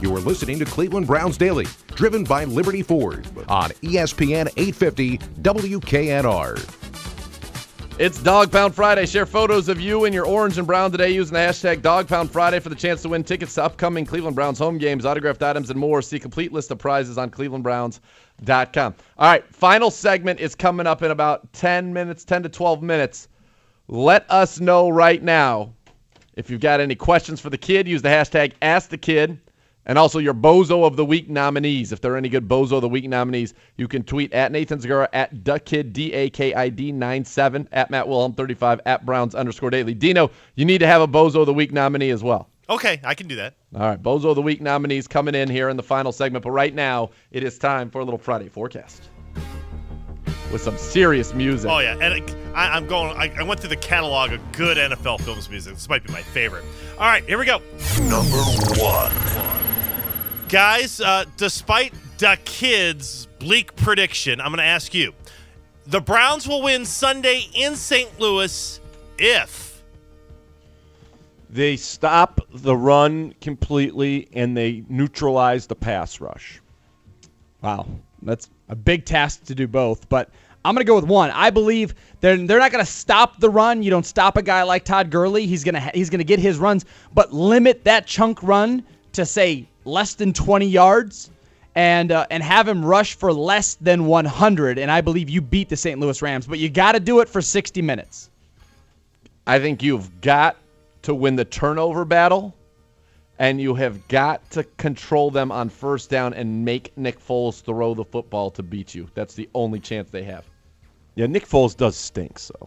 You are listening to Cleveland Browns Daily, driven by Liberty Ford on ESPN 850 WKNR. It's Dog Pound Friday. Share photos of you in your orange and brown today using the hashtag Dog Pound Friday for the chance to win tickets to upcoming Cleveland Browns home games, autographed items, and more. See complete list of prizes on clevelandbrowns.com. All right, final segment is coming up in about 10 to 12 minutes. Let us know right now if you've got any questions for the kid. Use the hashtag AskTheKid. And also your Bozo of the Week nominees. If there are any good Bozo of the Week nominees, you can tweet at Nathan Zegura, at DuckKid, DAKID 97, at Matt Wilhelm 35, at Browns_Daily. Dino, you need to have a Bozo of the Week nominee as well. Okay, I can do that. All right, Bozo of the Week nominees coming in here in the final segment. But right now, it is time for a little Friday forecast with some serious music. Oh, yeah, and I went through the catalog of good NFL films music. This might be my favorite. All right, here we go. Number 1. Guys, despite the kids' bleak prediction, I'm going to ask you. The Browns will win Sunday in St. Louis if they stop the run completely and they neutralize the pass rush. Wow, that's a big task to do both, but I'm going to go with one. I believe they're not going to stop the run. You don't stop a guy like Todd Gurley. He's going to get his runs, but limit that chunk run to, say, less than 20 yards and have him rush for less than 100, and I believe you beat the St. Louis Rams, but you got to do it for 60 minutes. I think you've got to win the turnover battle, and you have got to control them on first down and make Nick Foles throw the football to beat you. That's the only chance they have. Yeah, Nick Foles does stink, so.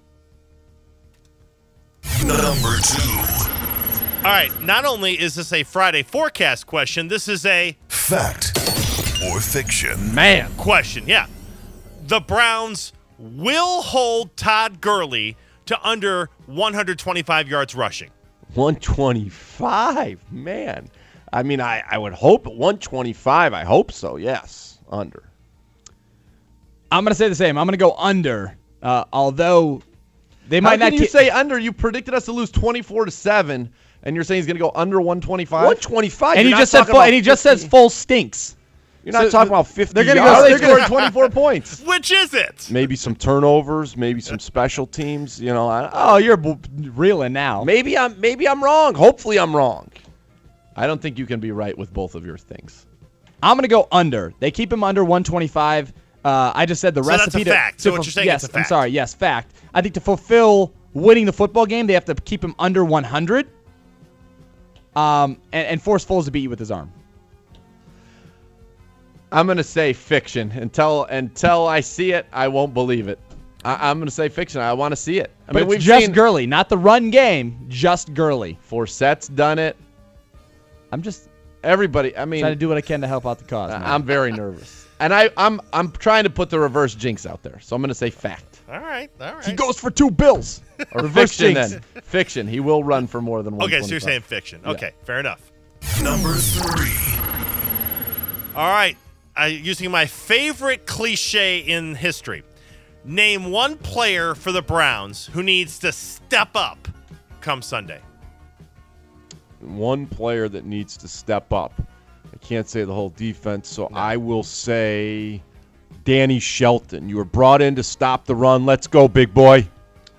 Number 2. All right, not only is this a Friday forecast question, this is a fact or fiction. Man, question, yeah. The Browns will hold Todd Gurley to under 125 yards rushing. 125, man. I mean, I would hope at 125. I hope so, yes, under. I'm going to say the same. I'm going to go under, although they might not. How can you say under? You predicted us to lose 24-7. And you're saying he's going to go under 125? 125. And he just says full stinks. You're not talking about 50 They're going to yards. go. They scored 24 points. Which is it? Maybe some turnovers. Maybe some special teams. You know. Oh, you're reeling now. Maybe I'm wrong. Hopefully I'm wrong. I don't think you can be right with both of your things. I'm going to go under. They keep him under 125. I just said the recipe. That's a fact. So what you're saying yes, is a fact. I'm sorry. Yes, fact. I think to fulfill winning the football game, they have to keep him under 100. And force Foles to beat you with his arm. I'm going to say fiction. Until I see it, I won't believe it. I'm going to say fiction. I want to see it. But it's just Gurley, not the run game, just Gurley. Forsette's done it. Everybody, I mean, trying to do what I can to help out the cause. Man. I'm very nervous. And I'm trying to put the reverse jinx out there. So I'm going to say fact. All right. He goes for 2 bills. Or fiction then. Fiction. He will run for more than 125. Okay, so you're saying fiction. Okay, fair enough. Number 3. All right. Using my favorite cliche in history. Name one player for the Browns who needs to step up come Sunday. One player that needs to step up. I can't say the whole defense, so no. I will say Danny Shelton. You were brought in to stop the run. Let's go, big boy.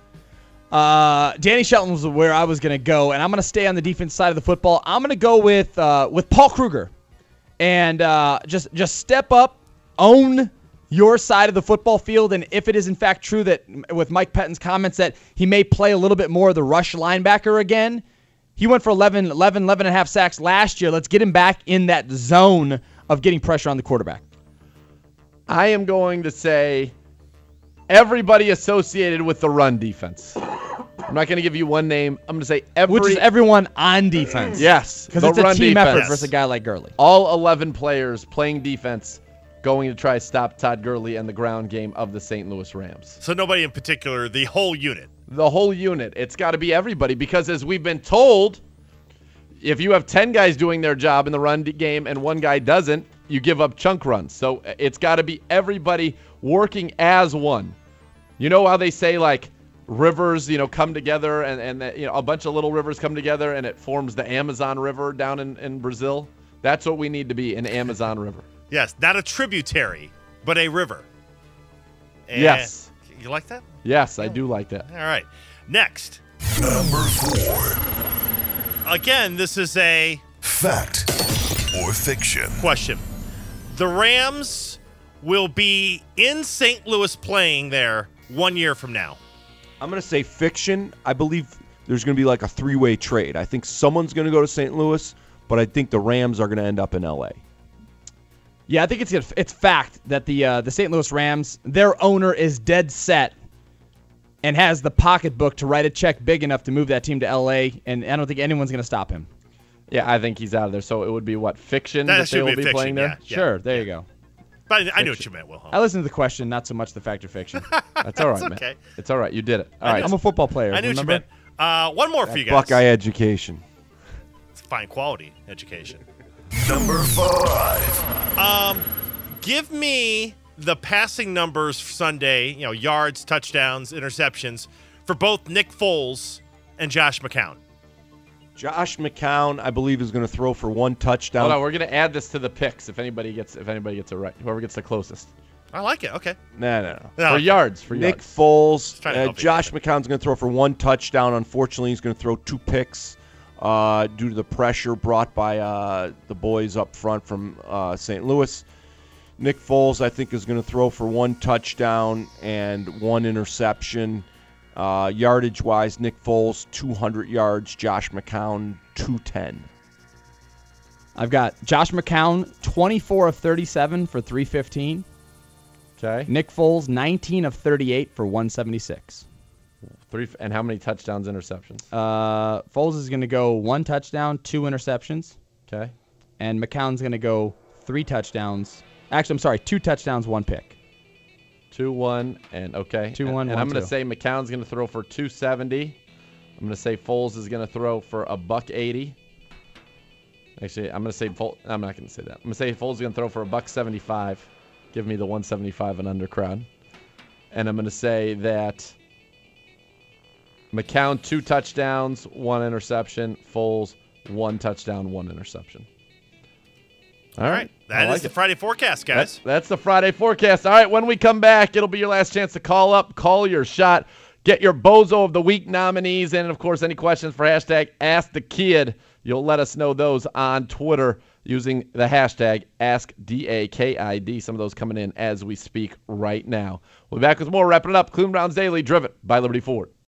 Danny Shelton was where I was going to go, and I'm going to stay on the defense side of the football. I'm going to go with Paul Kruger, and just step up, own your side of the football field, and if it is in fact true that with Mike Pettine's comments that he may play a little bit more of the rush linebacker again, he went for 11 and a half sacks last year. Let's get him back in that zone of getting pressure on the quarterback. I am going to say everybody associated with the run defense. I'm not going to give you one name. I'm going to say which is everyone on defense. Yes. Because it's a team effort versus a guy like Gurley. All 11 players playing defense going to try to stop Todd Gurley and the ground game of the St. Louis Rams. So nobody in particular, the whole unit. The whole unit. It's got to be everybody because as we've been told, if you have 10 guys doing their job in the run game and one guy doesn't, you give up chunk runs. So it's got to be everybody working as one. You know how they say like rivers, come together and a bunch of little rivers come together and it forms the Amazon River down in Brazil? That's what we need to be, an Amazon River. Yes, not a tributary, but a river. And Yes. You like that? Yes, I do like that. All right. Next. Number 4. Again, this is a Fact or fiction? question. The Rams will be in St. Louis playing there 1 year from now. I'm going to say fiction. I believe there's going to be like a 3-way trade. I think someone's going to go to St. Louis, but I think the Rams are going to end up in L.A. Yeah, I think it's fact that the St. Louis Rams, their owner is dead set and has the pocketbook to write a check big enough to move that team to L.A., and I don't think anyone's going to stop him. Yeah, I think he's out of there. So it would be what, fiction That that they should will be be fiction, playing there? yeah. Sure, there you go. But I knew what you meant, Wilhelm. I listened to the question, not so much the fact or fiction. That's all right, It's man. okay. It's all right. You did it. All right. I'm a football player. I knew what you remember? meant. One more for you guys. Buckeye education. It's fine quality education. Number 5. Give me the passing numbers for Sunday, yards, touchdowns, interceptions, for both Nick Foles and Josh McCown. Josh McCown, I believe, is going to throw for 1 touchdown. Hold on, we're going to add this to the picks if anybody gets it right. Whoever gets the closest. I like it. Okay. No. No, For yards. Nick yards. Foles, trying to help you. Josh McCown's going to throw for 1 touchdown. Unfortunately, he's going to throw 2 picks due to the pressure brought by the boys up front from St. Louis. Nick Foles, I think, is going to throw for 1 touchdown and 1 interception. Yardage-wise, Nick Foles, 200 yards. Josh McCown, 210. I've got Josh McCown, 24 of 37 for 315. Okay. Nick Foles, 19 of 38 for 176. And how many touchdowns, interceptions? Foles is going to go 1 touchdown, 2 interceptions. Okay. And McCown's going to go 3 touchdowns. Actually, I'm sorry, 2 touchdowns, 1 pick. 2-1 and okay. 2-1, And I'm going 1-2. to say McCown's going to throw for 270. I'm going to say Foles is going to throw for $180. Actually, I'm going to say I'm not going to say that. I'm going to say Foles is going to throw for $175. Give me the 175 and under crowd. And I'm going to say that McCown 2 touchdowns, 1 interception. Foles 1 touchdown, 1 interception. All right. That is the Friday forecast, guys. That's the Friday forecast. All right, when we come back, it'll be your last chance to call up, call your shot, get your Bozo of the Week nominees, and, of course, any questions for hashtag #AskTheKid. You'll let us know those on Twitter using the hashtag #AskDAKID. Some of those coming in as we speak right now. We'll be back with more. Wrapping it up. Cleveland Browns Daily, driven by Liberty Ford.